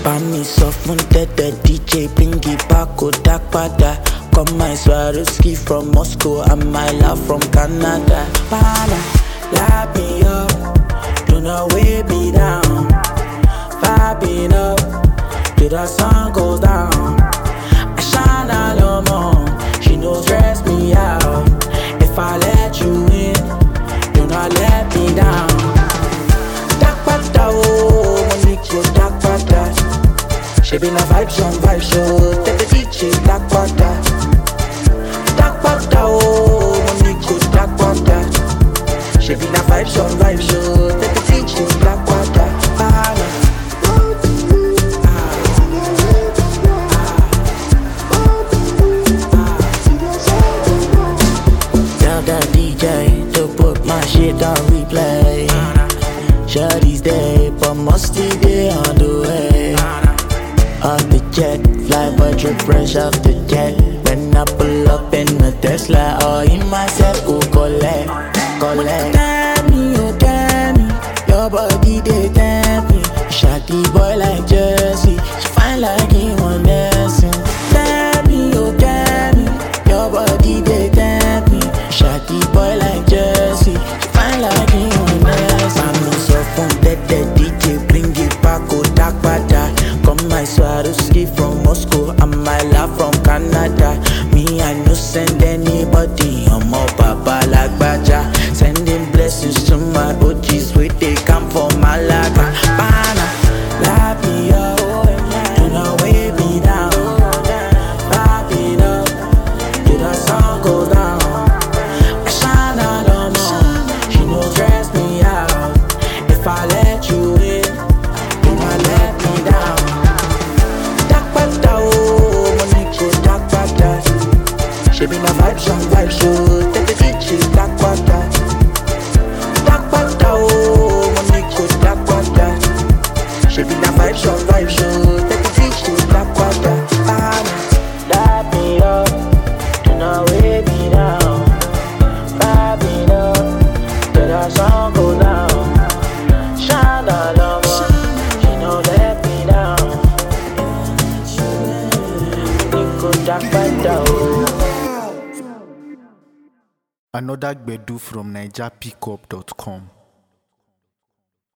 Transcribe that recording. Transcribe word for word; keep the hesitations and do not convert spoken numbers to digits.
Bá mi sọ fún dẹ́dẹ́ D J bring it back kó dá padà. Come my Swarovski from Moscow and my love from Canada. Pana, light me up, do not weigh me down. Vibing up, till the sun goes down. I shine a little more, she knows stress me out. If I let you in, do not let me down. Dakpata oh, Monique, Dakpata. She been a vibe show, vibe show. Take the D J Dakpata. Dakpata oh, Monique, Dakpata. She been a vibe show, vibe show. Take the D J Dakpata. Pana. Tell that D J to put my shit on replay. Shawty's day, but musty day on the way. Off the jet, fly budget fresh off the jet. When I pull up in the Tesla, all in myself, go collect, collect. Damn me, oh damn me, your body they damn me. Shawty boy like Jersey, she fine like he one dancing. Damn me, oh damn me, your body they damn me. Shawty boy like Jersey, she fine like he one dancing. I'm so fun that that D J bring it back, oh Dakpata. Come my Swarovski from Moscow and my love from Canada. Me I no send anybody, I'm a papa like Baja. Sending blessings to my O Gs where they come from Malaga. Pana, light me up, do not weigh me down. Vibing up, till the sun goes down. I shine a little more, she knows stress me out. If I let you in, do not let me down. Dakpata oh, Monique, Dakpata. She been a vibe show, vibe show. Take the D J Dakpata. Dakpata oh, Monique, Dakpata. She been a vibe show, vibe show. Take the D J Dakpata. Pana, light me up, do not weigh me down. Vibing up, till the sun goes down. Shine a love, she no let me down. Nico Dakpata oh. Another Gbedu from Niger Pickup dot com.